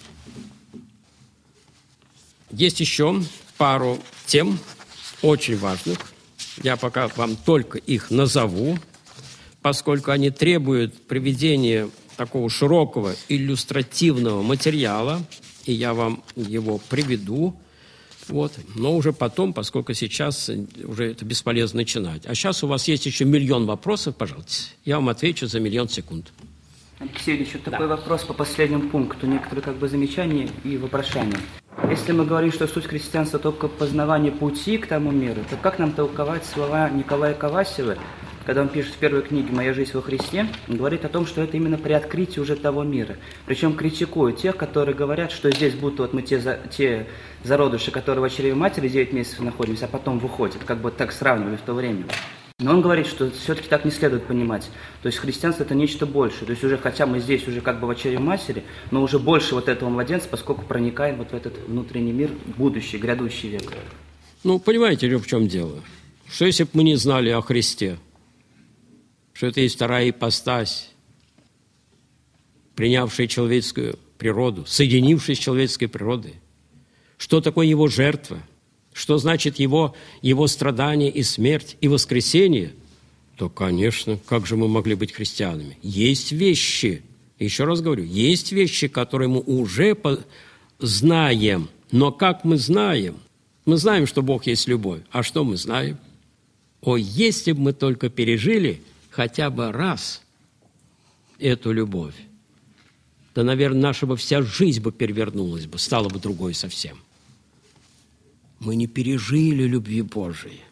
Есть еще пару тем, очень важных. Я пока вам только их назову, поскольку они требуют приведения такого широкого иллюстративного материала, и я вам его приведу. Вот. Но уже потом, поскольку сейчас уже это бесполезно начинать. А сейчас у вас есть еще миллион вопросов, пожалуйста. Я вам отвечу за миллион секунд. Алексей Ильич, вот да. такой вопрос по последнему пункту. Некоторые как бы замечания и вопрошания. Если мы говорим, что суть христианства только познавание пути к тому миру, то как нам толковать слова Николая Кавасева, когда он пишет в первой книге «Моя жизнь во Христе», он говорит о том, что это именно приоткрытие уже того мира. Причем критикует тех, которые говорят, что здесь будто вот мы те, за, те зародыши, которые в чреве матери девять месяцев находимся, а потом выходят, как бы так сравнивали в то время. Но он говорит, что все-таки так не следует понимать. То есть христианство – это нечто большее. То есть уже, хотя мы здесь уже как бы в чреве матери, но уже больше вот этого младенца, поскольку проникаем вот в этот внутренний мир, будущий, грядущий век. Ну, понимаете ли, в чем дело? Что если бы мы не знали о Христе? Что это есть вторая ипостась, принявшая человеческую природу, соединившись с человеческой природой. Что такое его жертва? Что значит его, его страдание и смерть, и воскресение? То, конечно, как же мы могли быть христианами? Есть вещи, еще раз говорю, есть вещи, которые мы уже знаем. Но как мы знаем? Мы знаем, что Бог есть любовь. А что мы знаем? О, если бы мы только пережили хотя бы раз эту любовь, то, наверное, наша бы вся жизнь бы перевернулась бы, стала бы другой совсем. Мы не пережили любви Божией.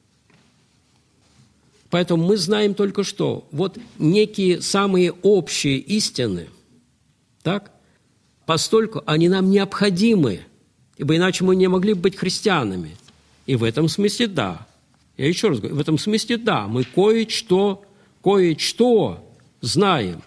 Поэтому мы знаем только что. Вот некие самые общие истины, так, постольку они нам необходимы, ибо иначе мы не могли бы быть христианами. И в этом смысле да. Я еще раз говорю, в этом смысле да, мы кое-что, кое-что знаем.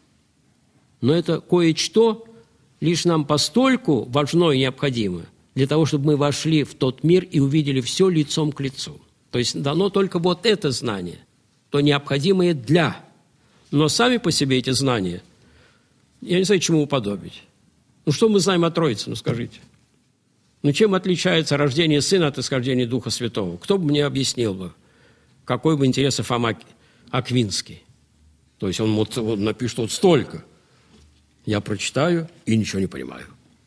Но это кое-что лишь нам постольку важно и необходимо для того, чтобы мы вошли в тот мир и увидели все лицом к лицу. То есть дано только вот это знание, то необходимое для. Но сами по себе эти знания, я не знаю, чему уподобить. Ну, что мы знаем о Троице, ну, скажите? Ну, чем отличается рождение Сына от исхождения Духа Святого? Кто бы мне объяснил бы, какой бы интерес Фома Аквинский? То есть он вот, вот напишет вот столько. Я прочитаю и ничего не понимаю.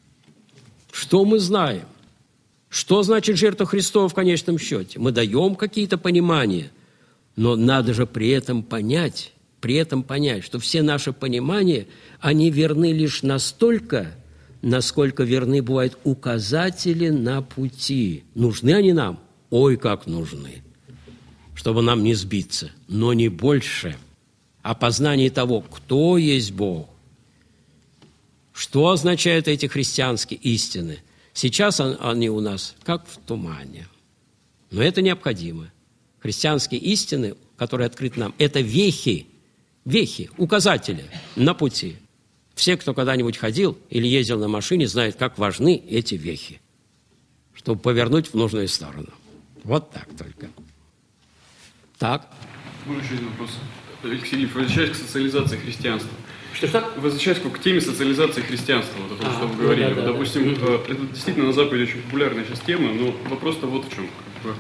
Что мы знаем? Что значит жертва Христова в конечном счете? Мы даем какие-то понимания, но надо же при этом понять, при этом понять, что все наши понимания, они верны лишь настолько, насколько верны бывают указатели на пути. Нужны они нам? Ой, как нужны! Чтобы нам не сбиться, но не больше. О познании того, кто есть Бог, что означают эти христианские истины. Сейчас они у нас как в тумане. Но это необходимо. Христианские истины, которые открыты нам, это вехи, вехи, указатели на пути. Все, кто когда-нибудь ходил или ездил на машине, знают, как важны эти вехи, чтобы повернуть в нужную сторону. Вот так только. Так. Можно еще один вопрос? Алексей, возвращаясь к социализации христианства. Что-что? Возвращаясь к теме социализации христианства, вот о том, а, что вы ну, говорили. да, да, Допустим, да. это действительно на Западе очень популярная сейчас тема, но вопрос-то вот в чем. Как бы,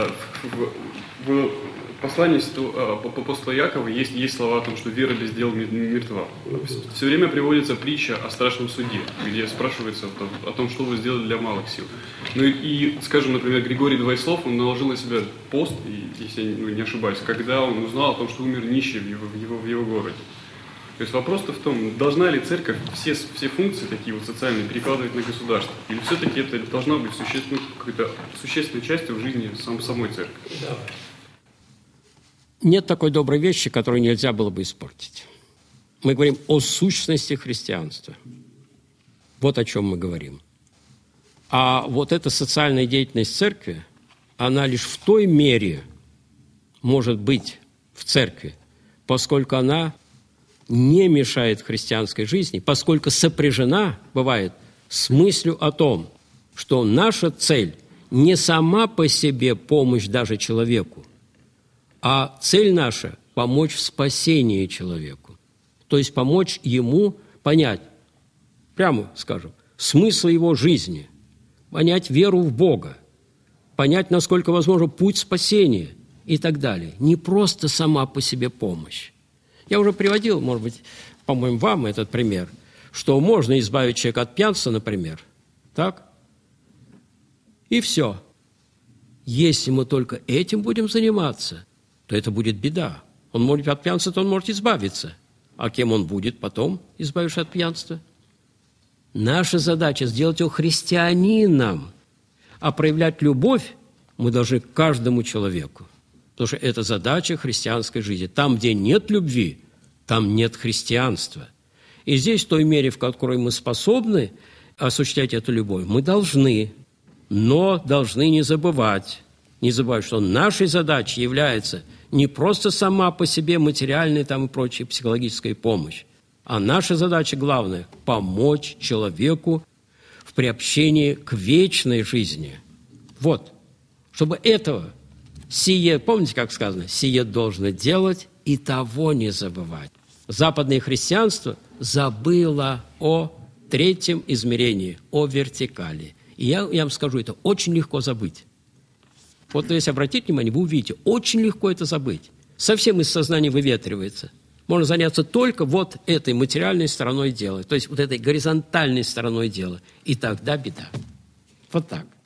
в, в, в послании апостола Якова есть, есть слова о том, что вера без дел мертва. Все время приводится притча о страшном суде, где спрашивается о том, что вы сделали для малых сил. Ну и, и скажем, например, Григорий Двоеслов, он наложил на себя пост, если я не ошибаюсь, когда он узнал о том, что умер нищий в его, в его, в его городе. То есть вопрос-то в том, должна ли церковь все, все функции такие вот социальные перекладывать на государство? Или все-таки это должна быть существенно, какой-то существенной частью в жизни сам, самой церкви? Да. Нет такой доброй вещи, которую нельзя было бы испортить. Мы говорим о сущности христианства. Вот о чем мы говорим. А вот эта социальная деятельность церкви, она лишь в той мере может быть в церкви, поскольку она не мешает христианской жизни, поскольку сопряжена, бывает, с мыслью о том, что наша цель не сама по себе помощь даже человеку, а цель наша – помочь в спасении человеку. То есть помочь ему понять, прямо скажем, смысл его жизни, понять веру в Бога, понять, насколько возможно, путь спасения и так далее. Не просто сама по себе помощь. Я уже приводил, может быть, по-моему, вам этот пример, что можно избавить человека от пьянства, например, так? И все. Если мы только этим будем заниматься, то это будет беда. Он может от пьянства, то он может избавиться. А кем он будет потом, избавившись от пьянства? Наша задача – сделать его христианином, а проявлять любовь мы должны к каждому человеку. Потому что это задача христианской жизни. Там, где нет любви, там нет христианства. И здесь, в той мере, в которой мы способны осуществлять эту любовь, мы должны, но должны не забывать, не забывать, что нашей задачей является не просто сама по себе материальная там и прочая психологическая помощь, а наша задача главная – помочь человеку в приобщении к вечной жизни. Вот. Чтобы этого сие, помните, как сказано, сие должно делать и того не забывать. Западное христианство забыло о третьем измерении, о вертикали. И я, я вам скажу, это очень легко забыть. Вот если обратить внимание, вы увидите, очень легко это забыть. Совсем из сознания выветривается. Можно заняться только вот этой материальной стороной дела, то есть вот этой горизонтальной стороной дела. И тогда беда. Вот так.